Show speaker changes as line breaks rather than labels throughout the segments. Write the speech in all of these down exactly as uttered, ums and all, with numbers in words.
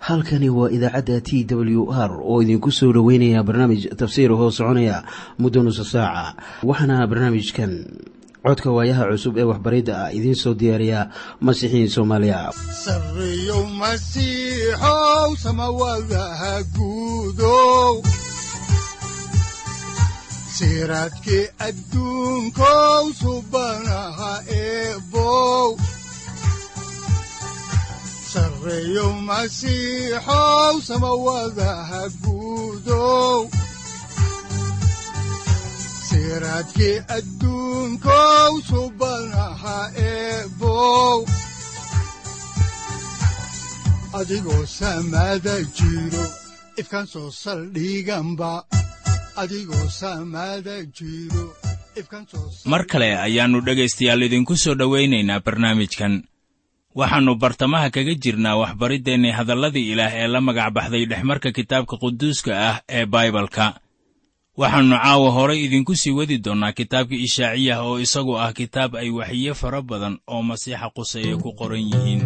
halkani waa idaacadda T W R oo idinku soo dhaweynaya barnaamij tafsiir hoo soconaya muddo nusu saaca. Waxaana barnaamijkan codka waayaha cusub ee waxbaridda ah idiin soo diyaariya Masiixiin Soomaaliya.
Sarreeyo Masiixow samawadaha guudow, siraadkii adduunkow subanaha eebow. Sarreeyo Masiixow samawadaha guudow, siraadkii adduunkow subanaha eebow. Adigoo samada jiro ifkaan soo saldhiganba, adigoo samada jiro ifkaan soo.
Mar kale ayaannu dhegaystayaal idinku soo dhowaynaynaa barnaamijkan. waxaannu bartamaha kaga jirnaa waxbariddeenni hadalladii ilaah ee la magac baxday dhexmarka kitaabka quduuska ah ee baibalka. waxaannu caawa horay idinku sii wadi doonnaa kitaabka ishaaciyah oo isagu ah kitaab ay waxiye fara badan oo masiixa quseeye ku qoran yihiin.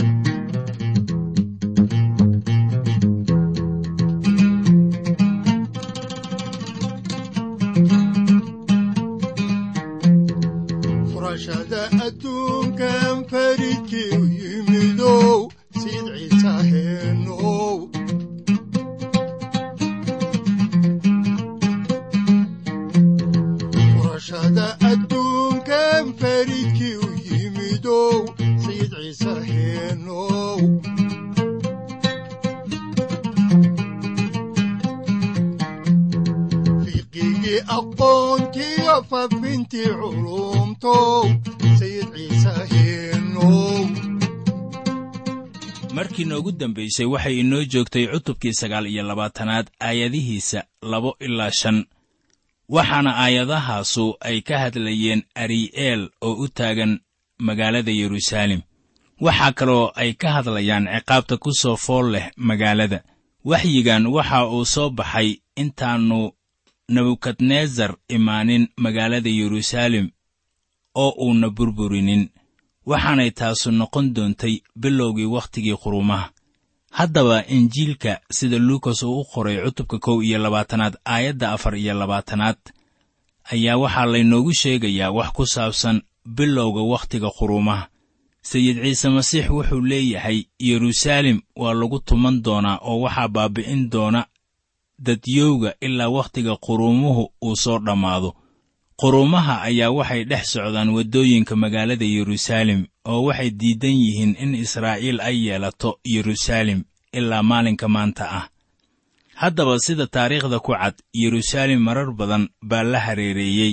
markii noogu dambaysay waxay inoo joogtay cutubkii sagaal iyo labaatanaad aayadihiisa labo ilaa shan. waxaana aayadahaasu ay ka hadlayeen ari'eel oo u taagan magaalada Yeruusaalem. waxaa kaloo ay ka hadlayaan ciqaabta ku soo fool leh magaalada. waxyigan waxa uu soo baxay intaannu nebukadnesar imaanin magaalada Yeruusaalem oo uuna burburinin, waxaanay taasu noqon doontay bilowgii wakhtigii qurumaha. haddaba injiilka sida luukas uu u qoray cutubka kow iyo labaatanaad aayadda afar iyo labaatanaad ayaa waxaa laynoogu sheegayaa wax ku saabsan bilowga wakhtiga qurumaha. sayid ciise masiix wuxuu leeyahay Yeruusaalem waa lagu tuman doonaa oo waxaa baabi'in doona dadyowga ilaa wakhtiga qurumuhu uu soo dhammaado. qurumaha ayaa waxay dhex socdaan waddooyinka magaalada Yeruusaalem oo waxay diidan yihiin in Israa'iil ay yeelato Yeruusaalem ilaa maalinka maanta ah. haddaba sida taariikhda ku cad, Yeruusaalem marar badan baa la hareereeyey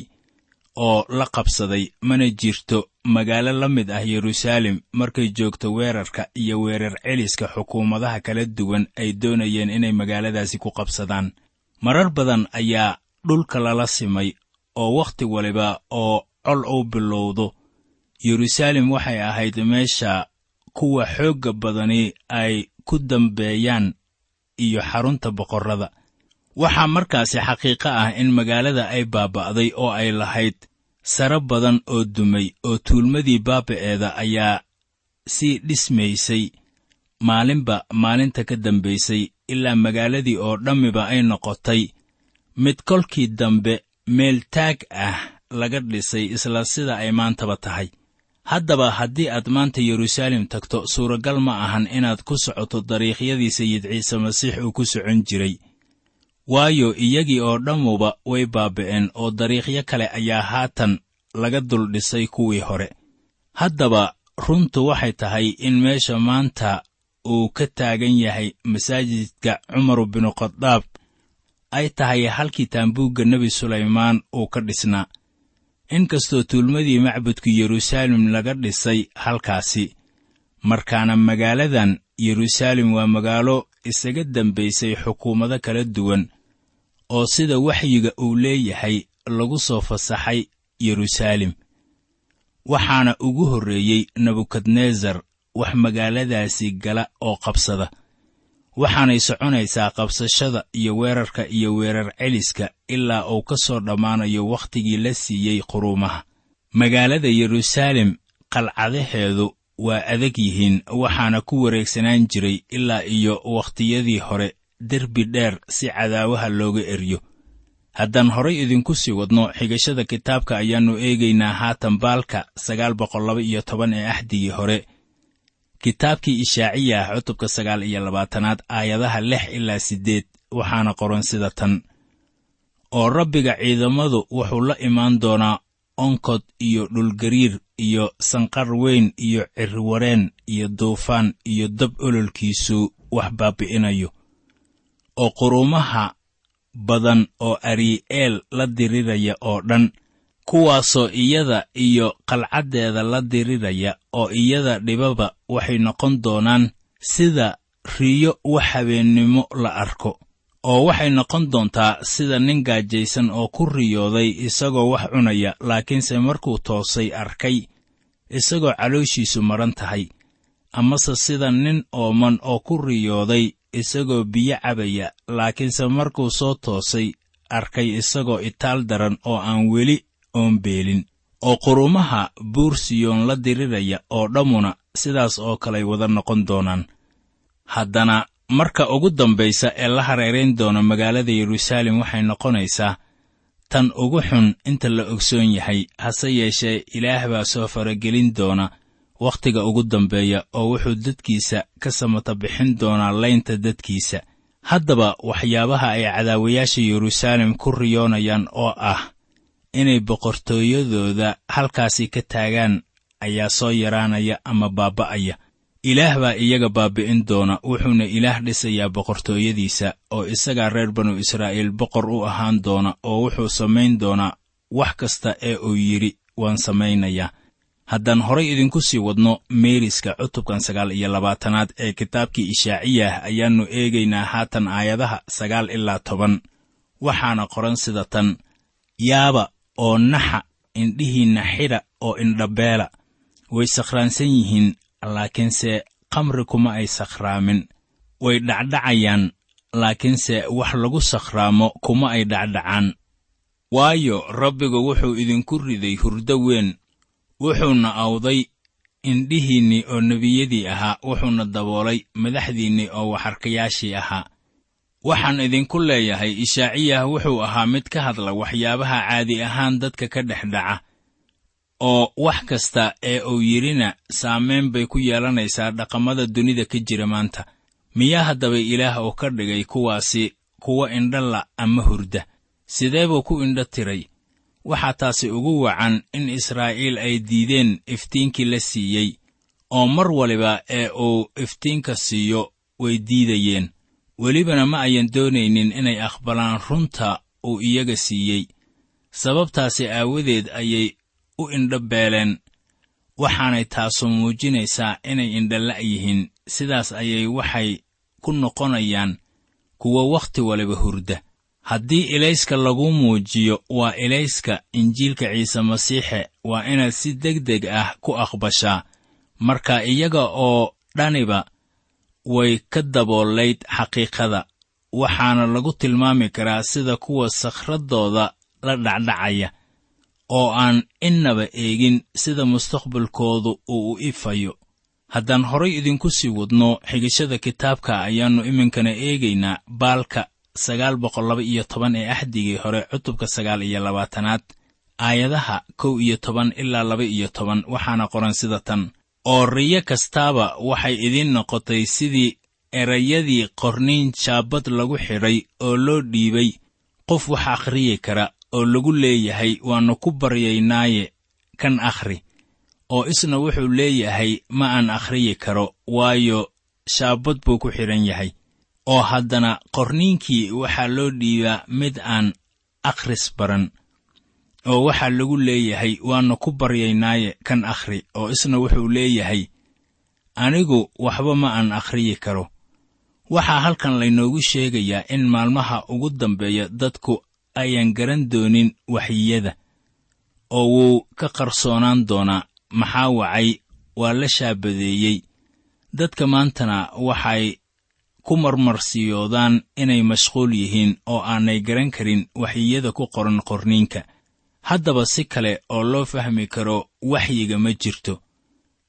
oo la qabsaday, mana jirto magaalo la mid ah Yeruusaalem markay joogto weerarka iyo weerar celiska xukuumadaha kala duwan ay doonayeen inay magaaladaasi ku qabsadaan. marar badan ayaa dhulka lala simay oo wakhti waliba oo col uu bilowdo, Yeruusaalem waxay ahayd meesha kuwa xoogga badani ay ku dambeeyaan iyo xarunta boqorrada. waxaa markaasi xaqiiqo ah in magaalada ay baaba'day oo ay lahayd sare badan oo dumay, oo tuulmadii baaba'eeda ayaa sii dhismaysay maalinba maalinta ka dambaysay, ilaa magaaladii oo dhammiba ay noqotay mid kolkii dambe meel taag ah laga dhisay, isla sida ay maantaba tahay. haddaba haddii aad maanta Yeruusaalem tagto, suuragal ma ahan inaad ku socoto dariiqyadii sayid ciise masiix uu ku socon jiray, waayo iyagii oo dhammuba way baaba'een oo dariiqyo kale ayaa haatan laga dul dhisay kuwii hore. haddaba runtu waxay tahay in meesha maanta uu ka taagan yahay masaajidka Cumar binu Khadaab ay tahay halkii taambuugga nebi Sulaymaan uu ka dhisnaa. inkastoo tuulmadii macbudka Yeruusaalem laga dhisay halkaasi, markaana magaaladan Yeruusaalem waa magaalo isaga dambaysay xukuumado kala duwan oo sida waxyiga uu leeyahay lagu soo fasaxay Yeruusaalem. waxaana ugu horreeyey Nebukadnesar wax magaaladaasi gala oo qabsada. waxaanay soconaysaa qabsashada iyo weerarka iyo weerar celiska ilaa uu ka soo dhammaanayo wakhtigii la siiyey quruumaha. magaalada Yeruusaalem qalcadaheedu waa adag yihiin, waxaana ku wareegsanaan jiray ilaa iyo wakhtiyadii hore derbi dheer si cadaawaha looga eryo. haddaan horay idinku sii wadno xigashada kitaabka ayaannu eegaynaa haatan baalka sagaal boqol laba iyo toban ee ahdigii hore. kitaabkii Ishaaciya cutubka sagaal iyo labaatanaad aayadaha lix ilaa siddeed waxaana qoran sida tan: oo rabbiga ciidamadu wuxuu la imaan doonaa onkod iyo dhulgariir iyo sanqar weyn iyo cirwareen iyo duufaan iyo dab ololkiisu wax baabi'inayo, oo quruumaha badan oo Ari'eel la diriraya oo dhan, kuwaasoo iyada iyo qalcaddeeda la diriraya oo iyada dhibaba waxay noqon doonaan sida riyo wax habeennimo la arko, oo waxay noqon doontaa sida nin gaajaysan oo ku riyooday isagoo wax cunaya, laakiinse markuu toosay arkay isagoo calooshiisu maran tahay, amase sida nin ooman oo ku riyooday isagoo biyo cabaya, laakiinse markuu soo toosay arkay isagoo itaal daran oo aan weli oonbeelin. oo quruumaha buur Siyoon la diriraya oo dhammuna sidaas oo kaley wada noqon doonaan. haddana marka ugu dambaysa ee la hareerayn doono magaalada Yeruusaalem waxay noqonaysaa tan ugu xun inta la ogsoon yahay, hase yeeshee Ilaah baa soo faragelin doona wakhtiga ugu dambeeya oo wuxuu dadkiisa ka samata bixin doonaa laynta dadkiisa. haddaba waxyaabaha ay cadaawayaasha Yeruusaalem ku riyoonayaan oo ah inay boqortooyadooda halkaasi ka taagaan ayaa soo yaraanaya ama baaba'aya. Ilaah baa iyaga baabi'in doona, wuxuuna Ilaah dhisayaa boqortooyadiisa, oo isagaa reer banu Israa'iil boqor u ahaan doona, oo wuxuu samayn doonaa wax kasta ee uu yidhi waan samaynayaa. haddaan horay idinku sii wadno meeriska cutubkan sagaal iyo labaatanaad ee kitaabkii Ishaaciya ayaannu eegaynaa haatan aayadaha sagaal ilaa toban. waxaana qoran sida tan: yaaba oo naxa, indhihiinna xidha oo indhabeela, way sakhraansan yihiin, laakiinse khamri kuma ay sakhraamin, way dhacdhacayaan, laakiinse wax lagu sakhraamo kuma ay dhacdhacaan. waayo rabbigu wuxuu idinku riday hurdo weyn, wuxuuna awday indhihiinnii oo nebiyadii ahaa, wuxuuna daboolay madaxdiinnii oo waxarkayaashii ahaa. waxaan idinku leeyahay, Ishaaciyah wuxuu ahaa mid ka hadla waxyaabaha caadi ahaan dadka ka dhex dhaca, oo wax kasta ee uu yidhina saamayn bay ku yeelanaysaa dhaqamada dunida ka jira maanta. miyaa haddaba Ilaah uu ka dhigay kuwaasi kuwa indhala ama hurda? sidee buu ku indho tiray? waxaa taasi ugu wacan in Israa'iil ay diideen iftiinkii la siiyey, oo mar waliba ee uu iftiinka siiyo way diidayeen, welibana ma ayan doonaynin inay aqbalaan runta uu iyaga siiyey. sababtaasi aawadeed ayay u indhabeeleen, waxaanay taasu muujinaysaa inay indhala' yihiin. sidaas ayay waxay ku noqonayaan kuwa wakhti waliba hurda. haddii ilayska lagu muujiyo waa ilayska injiilka ciise masiixe, waa inaad si degdeg ah ku aqbashaa. marka iyaga oo dhaniba way ka daboolayd xaqiiqada, waxaana lagu tilmaami karaa sida kuwa sakhradooda la dhacdhacaya, oo aan innaba eegin sida mustaqbalkoodu uu u ifayo. haddaan horay idinku sii wadno xigashada kitaabka ayaannu iminkana eegaynaa baalka sagaal boqol laba iyo toban ee ahdigii hore cutubka sagaal iyo labaatanaad aayadaha kow iyo toban ilaa laba iyo toban. waxaana qoran sida tan: oo riyo kastaaba waxay idiin noqotay sidii erayadii qorniin shaabad lagu xidhay oo loo dhiibay qof wax akhriyi kara, oo lagu leeyahay waannu ku baryaynaaye kan akhri, oo isna wuxuu leeyahay ma aan akhriyi karo, waayo shaabad buu ku xidhan yahay. oo haddana qorniinkii waxaa loo dhiibaa mid aan akhris baran, oo waxaa lagu leeyahay waannu ku baryaynaaye kan akhri, oo isna wuxuu leeyahay anigu waxba ma aan akhriyi karo. waxaa halkan laynoogu sheegayaa in maalmaha ugu dambeeya dadku ayaan garan doonin waxyiyada, oo wuu ka qarsoonaan doonaa. maxaa wacay? waa la shaabadeeyey. dadka maantana waxay ku marmarsiyoodaan inay mashquul yihiin oo aanay garan karin waxyiyada ku qoran qorniinka. haddaba si kale oo loo fahmi karo waxyiga ma jirto.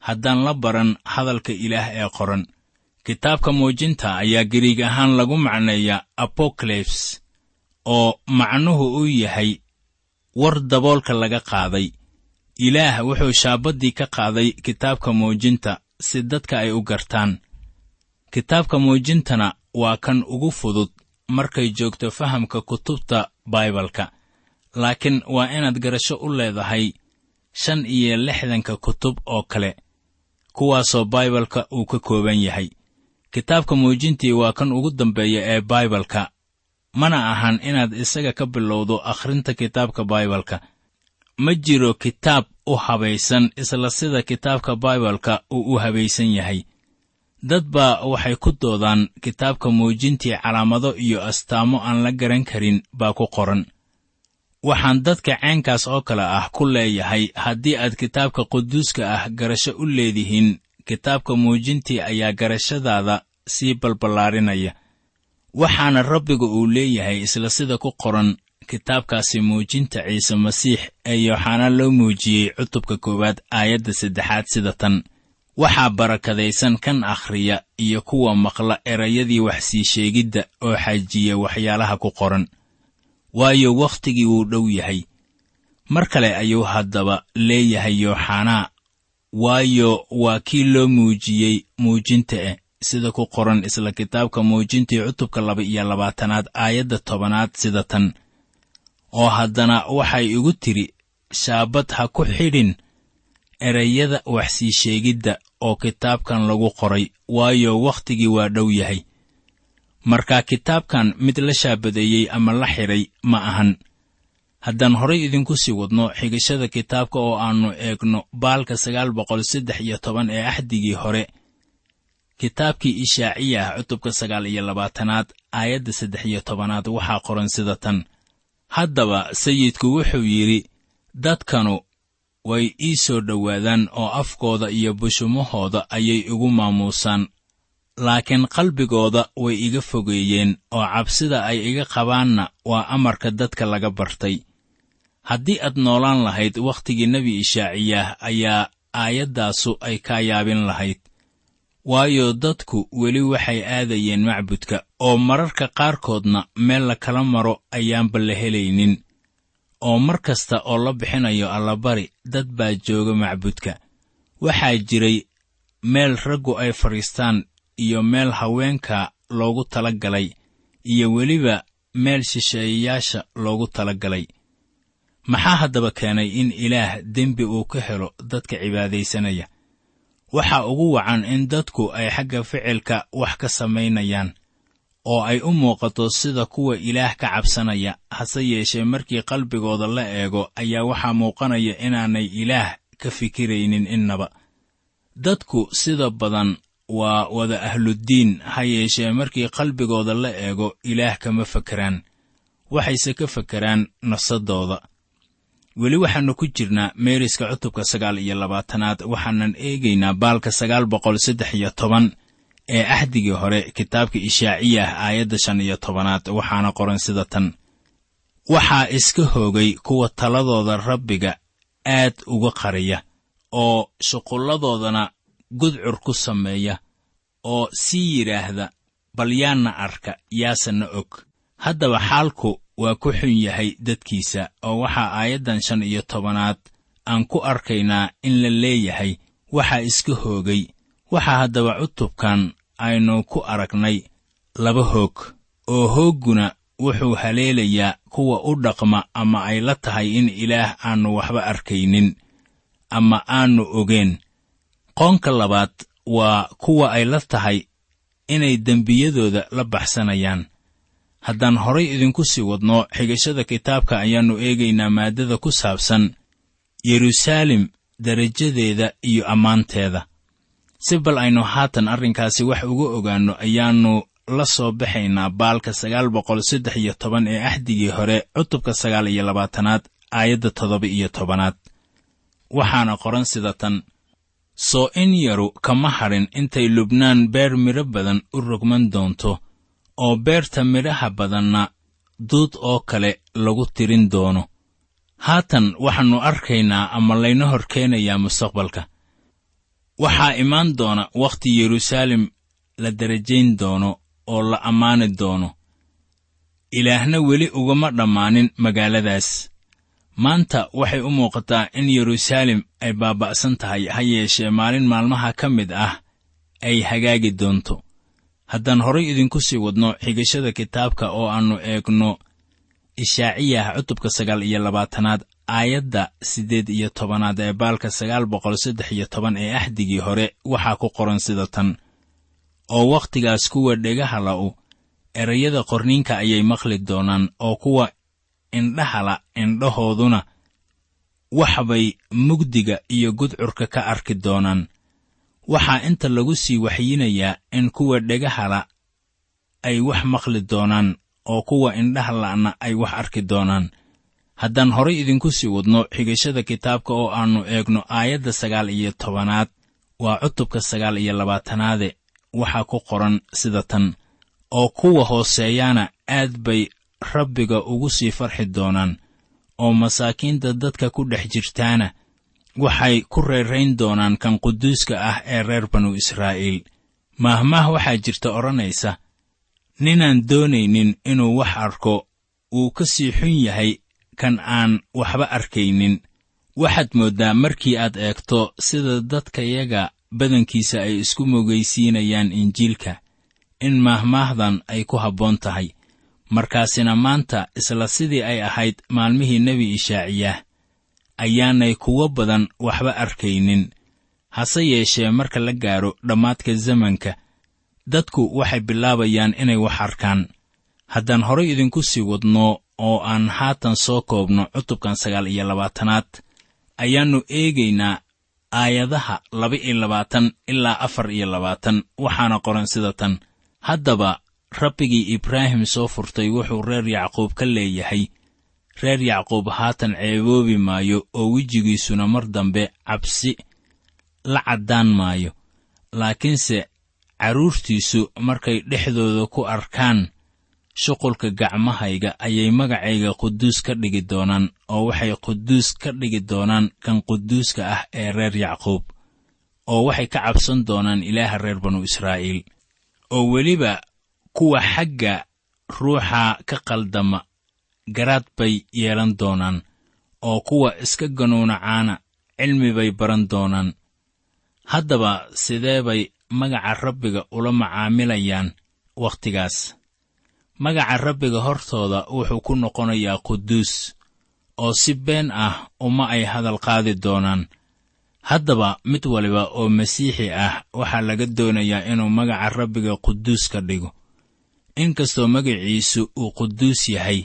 haddaan la baran hadalka ilaah ee qoran. kitaabka muujinta ayaa giriig ahaan lagu macneeyaa apocalypse, oo macnuhu uu yahay war daboolka laga qaaday. ilaah wuxuu shaabaddii ka qaaday kitaabka muujinta si dadka ay u gartaan. kitaabka muujintana waa kan ugu fudud markay joogto fahamka kutubta Baibalka, laakiin waa inaad garasho u leedahay shan iyo lixdanka kutub oo kale, kuwaasoo Baibalka uu ka kooban yahay. kitaabka muujintii waa kan ugu dambeeya ee Baibalka, mana ahan inaad isaga ka bilowdo akhrinta kitaabka Baibalka. ma jiro kitaab u habaysan isla sida kitaabka Baibalka uu u habaysan yahay. dad baa waxay ku doodaan kitaabka muujintii calaamado iyo astaamo aan la garan karin baa ku qoran. waxaan dadka ceenkaas oo kale ah ku leeyahay, haddii aad kitaabka quduuska ah garasho u leedihiin, kitaabka muujintii ayaa garashadaada sii balballaarinaya. waxaana rabbiga uu leeyahay isla sida ku qoran kitaabkaasi muujinta ciise masiix ee yooxanaa loo muujiyey cutubka koowaad aayadda saddexaad sida tan: waxaa barakadaysan kan akhriya iyo kuwa maqla erayadii wax sii sheegidda oo xajiya waxyaalaha ku qoran, waayo wakhtigii wuu dhow yahay. mar kale ayuu haddaba leeyahay yooxanaa, waayo waa kii loo muujiyey muujinta eh sida ku qoran isla kitaabka muujintii cutubka laba iyo labaatanaad aayadda tobanaad sida tan: oo haddana waxay igu tidhi, shaabad ha ku xidhin erayada wax sii sheegidda oo kitaabkan lagu qoray, waayo wakhtigii waa dhow yahay. markaa kitaabkan mid la shaabadeeyey ama la xidhay ma ahan. haddaan horay idinku sii wadno xigashada kitaabka oo aannu eegno baalka sagaal boqol saddex iyo toban ee axdigii hore, kitaabkii Ishaaciyah cutubka sagaal iyo labaatanaad aayadda saddex iyo tobanaad waxaa qoran sida tan: haddaba sayidku wuxuu yidhi, dadkanu way ii soo dhowaadaan oo afkooda iyo bushumahooda ayay igu maamuusaan, laakiin qalbigooda way iga fogeeyeen oo cabsida ay iga qabaanna waa amarka dadka laga bartay. haddii aad noolaan lahayd wakhtigii nebi Ishaaciyah ayaa aayaddaasu ay kaa yaabin lahayd, waayo dadku weli waxay aadayeen macbudka, oo mararka qaarkoodna meel la kala maro ayaanba la helaynin. oo mar kasta oo la bixinayo allabari, dad baa jooga macbudka. waxaa jiray meel raggu ay fadhiistaan iyo meel haweenka loogu tala galay, iyo weliba meel shisheeyayaasha loogu tala galay. maxaa haddaba keenay in ilaah dembi uu ka helo dadka cibaadaysanaya? waxaa ugu wacan in dadku ay xagga ficilka wax ka samaynayaan, oo ay u muuqato sida kuwa ilaah ka cabsanaya. hase yeeshee markii qalbigooda la eego ayaa waxaa muuqanaya inaanay ilaah ka fikiraynin innaba. dadku sida badan waa wada ahluddiin, ha yeeshee markii qalbigooda la eego ilaah kama fakeraan, waxayse ka fakeraan nafsadooda. weli waxaannu ku jirnaa meeriska cutubka sagaal iyo labaatanaad, waxaanan eegaynaa baalka sagaal boqol saddex iyo toban ee axdigii hore kitaabka Ishaaciyah aayadda shan iyo tobanaad waxaana qoran sida tan: waxaa iska hoogay kuwa taladooda rabbiga aad uga qariya, oo shuqulladoodana gudcur ku sameeya, oo sii yidhaahda, bal yaanna arka, yaasana og. haddaba xaalku waa ku xun yahay dadkiisa, oo waxaa aayaddan shan iyo tobanaad aan ku arkaynaa in la leeyahay waxaa iska hoogay. waxaa haddaba cutubkan aynu ku aragnay laba hoog, oo hoogguna wuxuu haleelayaa kuwa u dhaqma ama ay la tahay in ilaah aannu waxba arkaynin ama aannu ogeen. qoonka labaad waa kuwa ay la tahay inay dembiyadooda la baxsanayaan. haddaan horay idinku sii wadno xigashada kitaabka ayaannu eegaynaa maaddada ku saabsan Yeruusaalem, darajadeeda iyo ammaanteeda. si bal aynu haatan arrinkaasi wax uga ogaanno ayaannu la soo baxaynaa baalka sagaal boqol saddex iyo toban ee axdigii hore cutubka sagaal iyo labaatanaad aayadda toddoba iyo tobanaad. waxaana qoran sida tan: soo in yaru kama hadhin intay Lubnaan beer midho badan u rogman doonto, oo beerta midhaha badanna duud oo kale lagu tirin doono. haatan waxaannu arkaynaa ama layna hor keenayaa mustaqbalka. waxaa imaan doona wakhti yeruusaalem la darajayn doono oo la ammaani doono. ilaahna weli ugama dhammaanin magaaladaas. maanta waxay u muuqataa in yeruusaalem ay baaba'san tahay, ha yeeshee maalin maalmaha ka mid ah ay hagaagi doonto. haddaan horay idinku sii wadno xigashada kitaabka oo aannu eegno ishaaciyah cutubka sagaal iyo labaatanaad aayadda siddeed iyo tobanaad ee baalka sagaal boqol saddex iyo toban ee axdigii hore, waxaa ku qoran sida tan: oo wakhtigaas kuwa dhegaha la'u erayada qorniinka ayay maqli doonaan, oo kuwa indhahala indhahooduna waxbay mugdiga iyo gudcurka ka arki doonaan. waxaa inta lagu sii waxyinayaa in kuwa dhegahala ay wax maqli doonaan, oo kuwa indhahala'na ay wax arki doonaan. haddaan horay idinku sii wadno xigashada kitaabka oo aannu eegno aayadda sagaal iyo tobanaad, waa cutubka sagaal iyo labaatanaade, waxaa ku qoran sida tan: oo kuwa hooseeyaana aad bay rabbiga ugu sii farxi doonaan, oo masaakiinta dadka ku dhex jirtaana waxay ku reerayn doonaan kan quduuska ah ee reer banu israa'iil. maahmaah waxaa jirta odhanaysa: ninaan doonaynin inuu wax arko wuu ka sii xun yahay kan aan waxba arkaynin. waxaad mooddaa markii aad eegto sida dadkayaga badankiisa ay isku mogaysiinayaan injiilka, in maahmaahdan ay ku habboon tahay. markaasina maanta isla sidii ay ahayd maalmihii nebi ishaaciyah ayaanay kuwo badan waxba arkaynin. hase yeeshee marka la gaaro dhammaadka zamanka, dadku waxay bilaabayaan inay wax arkaan. haddaan horay idinku sii wadno oo aan haatan soo koobno cutubkan sagaal iyo labaatanaad, ayaannu eegaynaa aayadaha laba iyo labaatan ilaa afar iyo labaatan, waxaana qoran sida tan: haddaba rabbigii ibraahim soo furtay wuxuu reer yacquub ka leeyahay, reer yacquub haatan ceeboobi maayo, oo wejigiisuna mar dambe cabsi la caddaan maayo. laakiinse carruurtiisu markay dhexdooda ku arkaan shuqulka gacmahayga ayay magacayga quduus ka dhigi doonaan, oo waxay quduus ka dhigi doonaan kan quduuska ah ee reer yacquub, oo waxay ka cabsan doonaan ilaaha reer banu israa'iil. oo weliba kuwa xagga ruuxa ka qaldama garaad bay yeelan doonaan, oo kuwa iska ganuunacaana cilmi bay baran doonaan. haddaba sidee bay magaca rabbiga ula macaamilayaan wakhtigaas? magaca rabbiga hortooda wuxuu ku noqonayaa quduus, oo si been ah uma ay hadal qaadi doonaan. haddaba mid waliba oo masiixi ah waxaa laga doonayaa inuu magaca rabbiga quduus ka dhigo. inkastoo magaciisu uu quduus yahay,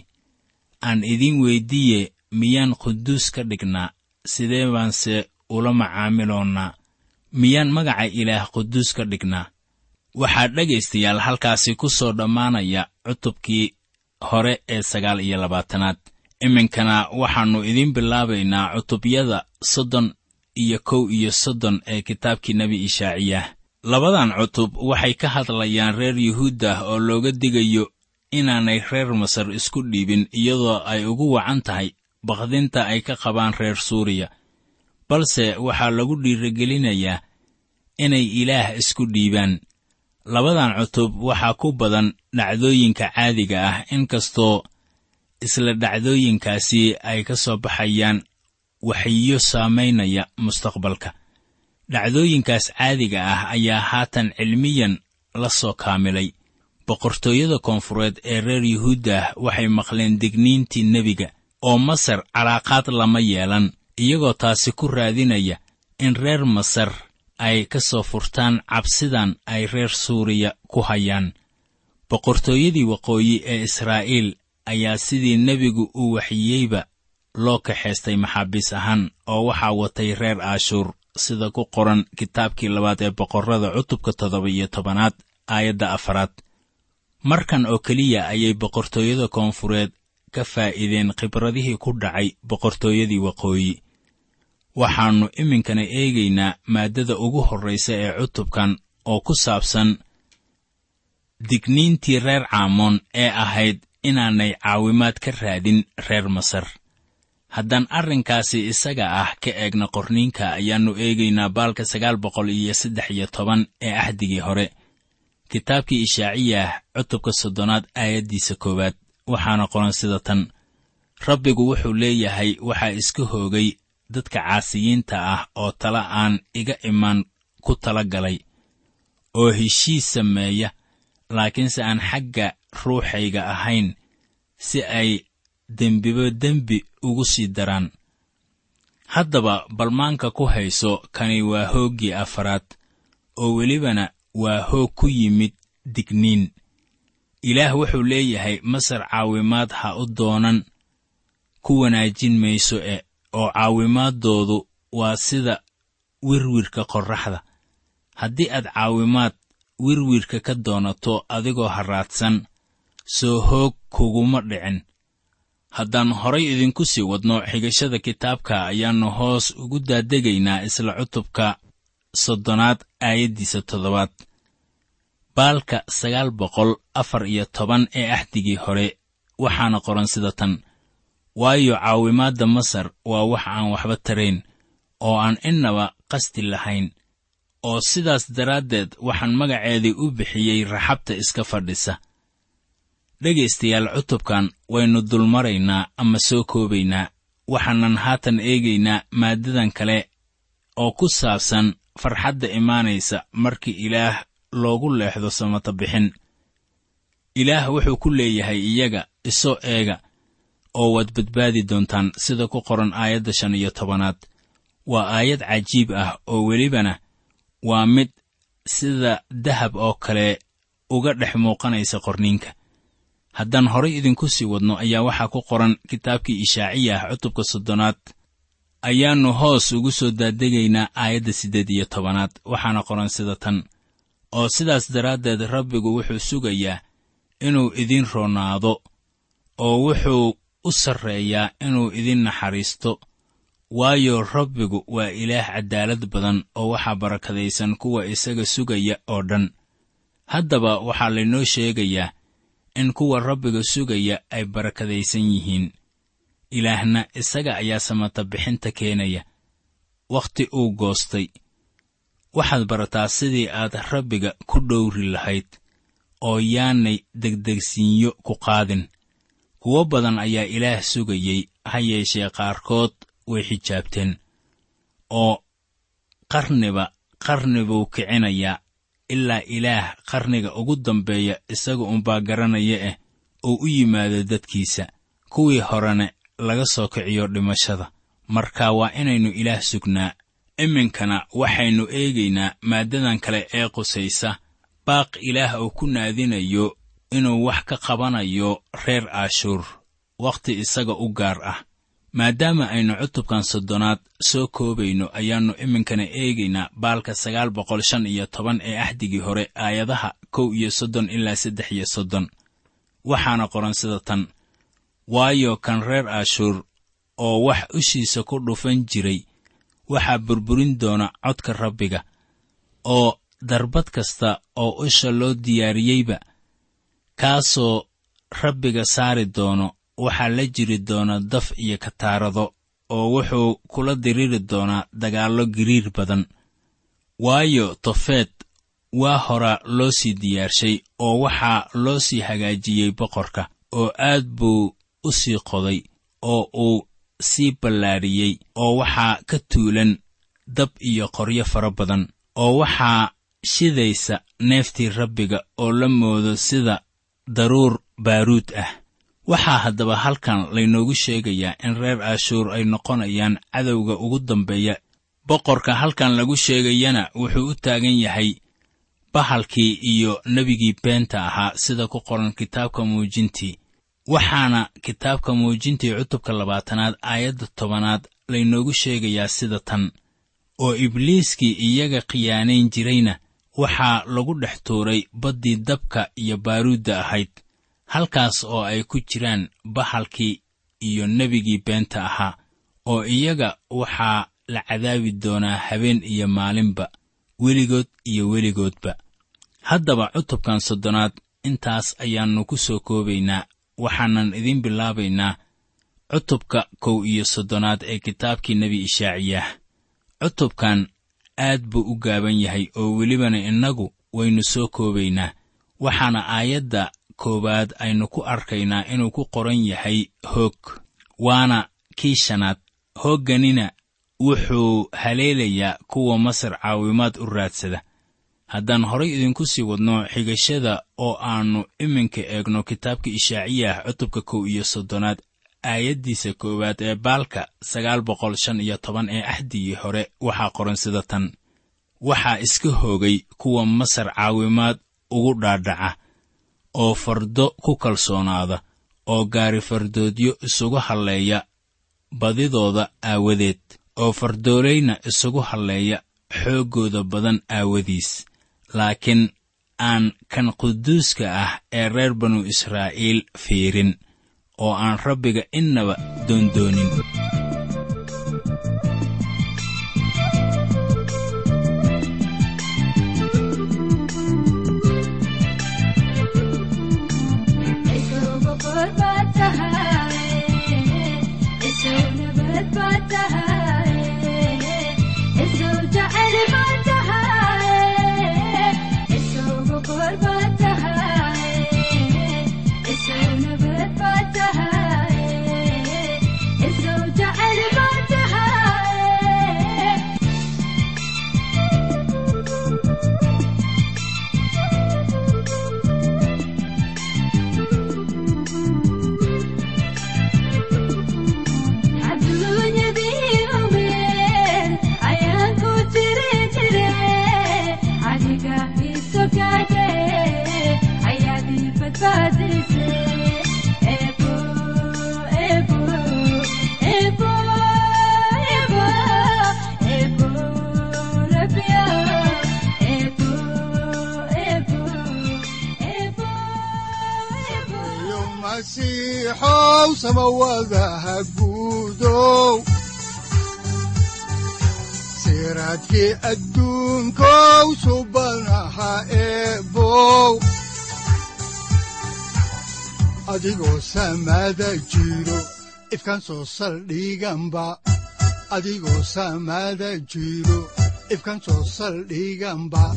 aan idiin weyddiiye, miyaan quduus ka dhignaa? sidee baanse ula macaamiloonnaa? miyaan magaca ilaah quduus ka dhignaa? waxaa dhegaystayaal halkaasi ku soo dhammaanaya cutubkii hore ee sagaal iyo labaatanaad. iminkana waxaannu idiin bilaabaynaa cutubyada soddon iyo kow iyo soddon ee kitaabkii nebi ishaaciyah. labadan cutub waxay ka hadlayaan reer yuhuudda oo looga digayo inaanay reer masar isku dhiibin, iyadoo ay ugu wacan tahay baqdinta ay ka qabaan reer suuriya. balse waxaa lagu dhiirigelinayaa inay ilaah isku dhiibaan. labadan cutub waxaa ku badan dhacdooyinka caadiga ah, inkastoo isla dhacdooyinkaasi ay ka soo baxayaan waxyiyo saamaynaya mustaqbalka. dhacdooyinkaas caadiga ah ayaa haatan cilmiyan la soo kaamilay. boqortooyada koonfureed ee reer yuhuudda waxay maqleen digniintii nebiga, oo masar calaaqaad lama yeelan, iyagoo taasi ku raadinaya in reer masar ay ka soo furtaan cabsidan ay reer suuriya ku hayaan. boqortooyadii waqooyi ee israa'iil ayaa sidii nebigu uu waxyiyeyba loo kaxaystay maxaabiis ahaan, oo waxaa watay reer aashuur, sida ku qoran kitaabkii labaad ee boqorrada cutubka toddoba iyo tobanaad aayadda afaraad. markan oo keliya ayay boqortooyada koonfureed ka faa'iideen khibradihii ku dhacay boqortooyadii waqooyi. waxaannu iminkana eegaynaa maaddada ugu horraysa ee cutubkan, oo ku saabsan digniintii reer caamoon ee ahayd inaanay caawimaad ka raadin reer masar. haddaan arrinkaasi isaga ah ka eegna qorniinka ayaannu eegaynaa baalka sagaal boqol iyo saddex iyo toban ee ahdigii hore kitaabkii ishaaciyah cutubka soddonaad aayaddiisa koowaad waxaana qoran sida tan: rabbigu wuxuu leeyahay waxaa iska hoogay dadka caasiyiinta ah oo tala aan iga imaan ku tala galay oo heshiis sameeya laakiinse aan xagga ruuxayga ahayn si ay dembiba dembi ugu sii daraan. haddaba balmaanka ku hayso kani waa hooggii afaraad oo welibana waa hoog ku yimid digniin. ilaah wuxuu leeyahay masar caawimaad ha u doonan ku wanaajin mayso e oo caawimaaddoodu waa sida wirwirka qorraxda. haddii aad caawimaad wirwirka ka doonato adigoo harraadsan soo hoog kuguma dhicin. haddaan horay idinku sii wadno xigashada kitaabka ayaannu hoos ugu daadegaynaa isla cutubka soddonaad aayaddiisa toddobaad baalka sagaal boqol afar iyo toban ee ahdigii hore waxaana qoran sida tan: waayo caawimaadda masar waa wax aan waxba tarayn oo aan innaba qasti lahayn, oo sidaas daraaddeed waxaan magaceedii u bixiyey raxabta iska fadhisa. dhegaystayaal, cutubkan waynu dulmaraynaa ama soo koobaynaa, waxaanan haatan eegaynaa maaddadan kale oo ku saabsan farxadda imaanaysa markii ilaah loogu leexdo samata bixin. ilaah wuxuu ku leeyahay iyaga isoo eega oo waad badbaadi doontaan sida ku qoran aayadda shan iyo tobanaad. waa aayad cajiib ah oo welibana waa mid sida dahab oo kale uga dhex muuqanaysa qorniinka. haddaan horay idinku sii wadno ayaa waxaa ku qoran kitaabkii ishaaciyah cutubka soddonaad ayaannu hoos ugu soo daadegaynaa aayadda siddeed iyo tobanaad waxaana qoran sida tan: oo sidaas daraaddeed rabbigu wuxuu sugayaa inuu idin roonaado oo wuxuu u sarreeyaa inuu idin naxariisto, waayo rabbigu waa ilaah caddaalad badan oo waxaa barakadaysan kuwa isaga sugaya oo dhan. haddaba waxaa laynoo sheegayaa in kuwa rabbiga sugaya ay barakadaysan yihiin. ilaahna isaga ayaa samata bixinta keenaya wakhti uu goostay. waxaad barataa sidii aad rabbiga ku dhowri lahayd oo yaanay degdegsiinyo ku qaadin. kuwo badan ayaa ilaah sugayey, ha yeeshee qaarkood way xijaabteen oo qarniba qarni buu kicinayaa ilaa ilaah qarniga ugu dambeeya isaga unbaa garanaya eh oo u yimaado dadkiisa, kuwii horene laga soo kiciyo dhimashada. marka waa inaynu ilaah sugnaa. iminkana waxaynu eegaynaa maaddadan kale ee qusaysa baaq ilaah oo ku naadinayo inuu wax ka qabanayo reer aashuur wakhti isaga u gaar ah. maadaama aynu cutubkan soddonaad soo koobayno ayaannu iminkana eegaynaa baalka sagaal boqol shan iyo toban ee ahdigii hore aayadaha kow iyo soddon ilaa saddex iyo soddon waxaana qoran sida tan: waayo kan reer aashuur oo wax ushiisa ku dhufan jiray waxaa burburin doona codka rabbiga, oo darbad kasta oo usha loo diyaariyeyba kaasoo rabbiga saari doono waxaa la jiri doona daf iyo kataarado, oo wuxuu kula diriri doonaa dagaallo giriir badan. waayo tofeet waa horaa loo sii diyaarshay oo waxaa loo sii hagaajiyey boqorka, oo aad buu u sii qoday oo uu sii ballaadhiyey, oo waxaa ka tuulan dab iyo qoryo fara badan, oo waxaa shidaysa neeftii rabbiga oo la moodo sida daruur baaruud ah. waxaa haddaba halkan laynoogu sheegayaa in reer aashuur ay noqonayaan cadowga ugu dambeeya. boqorka halkan lagu sheegayana wuxuu u taagan yahay bahalkii iyo nebigii beenta ahaa sida ku qoran kitaabka muujintii. waxaana kitaabka muujintii cutubka labaatanaad aayadda tobanaad laynoogu sheegayaa sida tan: oo ibliiskii iyaga khiyaanayn jirayna waxaa lagu dhex tuuray baddii dabka iyo baaruudda ahayd, halkaas oo ay ku jiraan bahalkii iyo nebigii beenta ahaa, oo iyaga waxaa la cadaabi doonaa habeen iyo maalinba, weligood iyo weligoodba. haddaba cutubkan soddonaad intaas ayaannu ku soo koobaynaa, waxaanan idin bilaabaynaa cutubka kow iyo soddonaad ee kitaabkii nebi ishaaciyah. cutubkan aad buu u gaaban yahay oo welibana innagu waynu soo koobaynaa. waxaana aayadda koowaad aynu ku arkaynaa inuu ku qoran yahay hoog, waana kii shanaad. hoogganina wuxuu haleelayaa kuwa Masar caawimaad u raadsada. haddaan horay idinku sii wadno xigashada oo aannu iminka eegno kitaabka ishaaciyah cutubka kow iyo soddonaad aayaddiisa koowaad ee baalka sagaal boqol shan iyo toban ee axdigii hore, waxaa qoran sida tan: waxaa iska hoogay kuwa Masar caawimaad ugu dhaadhaca, oo fardo ku kalsoonaada, oo gaari fardoodyo isugu halleeya badidooda aawadeed, oo fardoolayna isugu halleeya xooggooda badan aawadiis. laakiin aan kan quduuska ah ee reer banu Israa'iil fiirin, oo aan Rabbiga innaba doondoonin.
masiixow samawadaha guudow, siraadkii adduunkow subanaha eebow, adigoo samada jiro ifkaan soo saldhiganba, adigoo samada jiro ifkaan soo saldhiganba.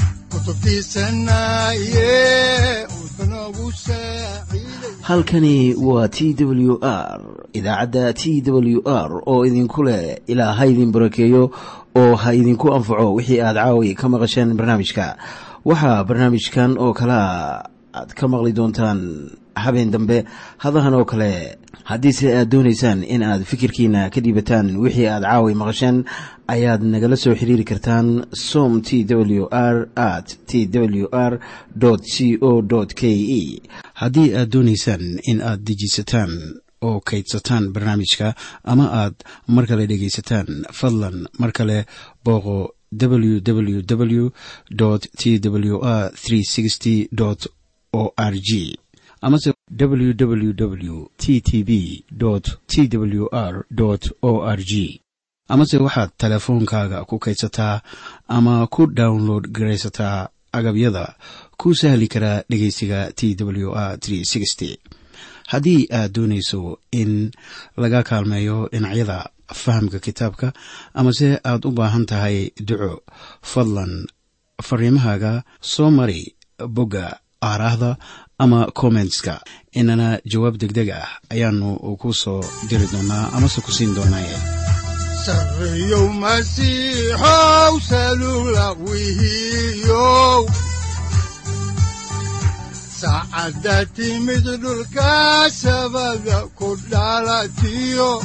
halkani waa T W R, idaacadda T W R oo idinku leh ilaa ha idin barakeeyo oo ha idinku anfaco wixii aad caawi ka maqasheen barnaamijka. waxaa barnaamijkan oo kala aad ka maqli doontaan habeen dambe hadahan oo kale. haddiise aad doonaysaan in aad fikirkiina ka dhiibataan wixii aad caawi maqasheen, ayaad nagala soo xiriiri kartaan som T W R at T W R C O K E. haddii aad doonaysaan in aad dejisataan oo kaydsataan barnaamijka ama aad mar kale dhegaysataan, fadlan mar kale booqo w w w T W R sixty o R G amase w w w t t b t w r o R G. amase waxaad telefoonkaaga ku kaydsataa ama ku download garaysataa agabyada ku sahli karaa dhegaysiga T W R sixty. haddii aad doonayso in laga kaalmeeyo dhinacyada fahamka kitaabka amase aad u baahan tahay duco, fadlan fariimahaaga soo mari bogga aaraahda ama commentska, inana jawaab degdeg ah ayaanu ku soo diri doonaa amase ku siin doonaaye.
sareeyow masiixow salula wihiyow, saacadda timid dhulka sabada ku dhalatiyo,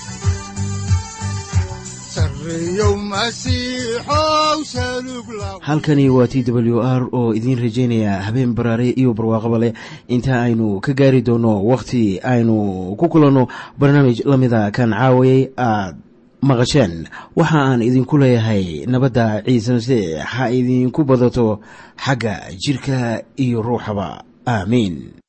halkani waa T W R oo idiin rajaynaya habeen baraare iyo barwaaqaba leh, inta aynu ka gaari doono wakhti aynu ku kulanno barnaamij la mida kan caawayay aad maqasheen. waxa aan idinku leeyahay nabadda ciise masiix ha idinku badato xagga jirka iyo ruuxaba. aamiin.